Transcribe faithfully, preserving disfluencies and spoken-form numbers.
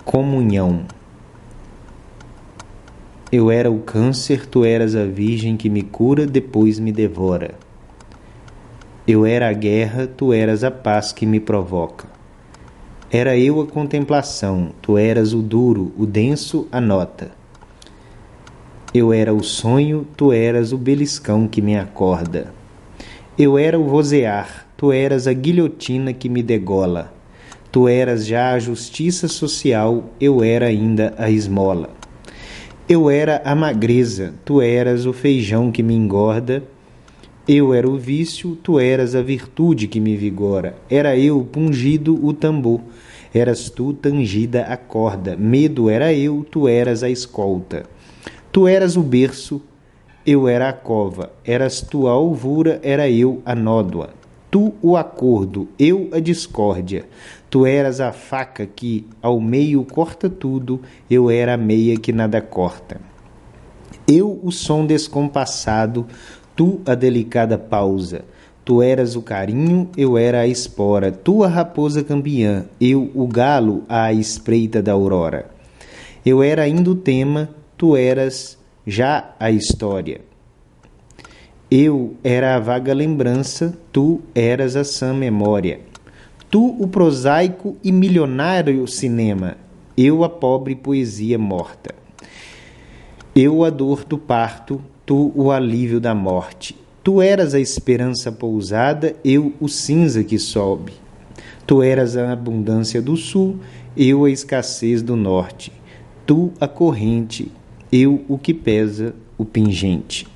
Comunhão. Eu era o câncer, tu eras a virgem que me cura, depois me devora. Eu era a guerra, tu eras a paz que me provoca. Era eu a contemplação, tu eras o duro, o denso, a nota. Eu era o sonho, tu eras o beliscão que me acorda. Eu era o vozear, tu eras a guilhotina que me degola. Tu eras já a justiça social, eu era ainda a esmola. Eu era a magreza, tu eras o feijão que me engorda. Eu era o vício, tu eras a virtude que me vigora. Era eu pungido o tambor, eras tu tangida a corda. Medo era eu, tu eras a escolta. Tu eras o berço, eu era a cova. Eras tu a alvura, era eu a nódoa. Tu o acordo, eu a discórdia. Tu eras a faca que ao meio corta tudo, eu era a meia que nada corta. Eu o som descompassado, tu a delicada pausa. Tu eras o carinho, eu era a espora. Tu a raposa campeã, eu o galo à espreita da aurora. Eu era ainda o tema, tu eras já a história. Eu era a vaga lembrança, tu eras a sã memória. Tu o prosaico e milionário cinema, eu a pobre poesia morta. Eu a dor do parto, tu o alívio da morte. Tu eras a esperança pousada, eu o cinza que sobe. Tu eras a abundância do sul, eu a escassez do norte. Tu a corrente, eu o que pesa, o pingente.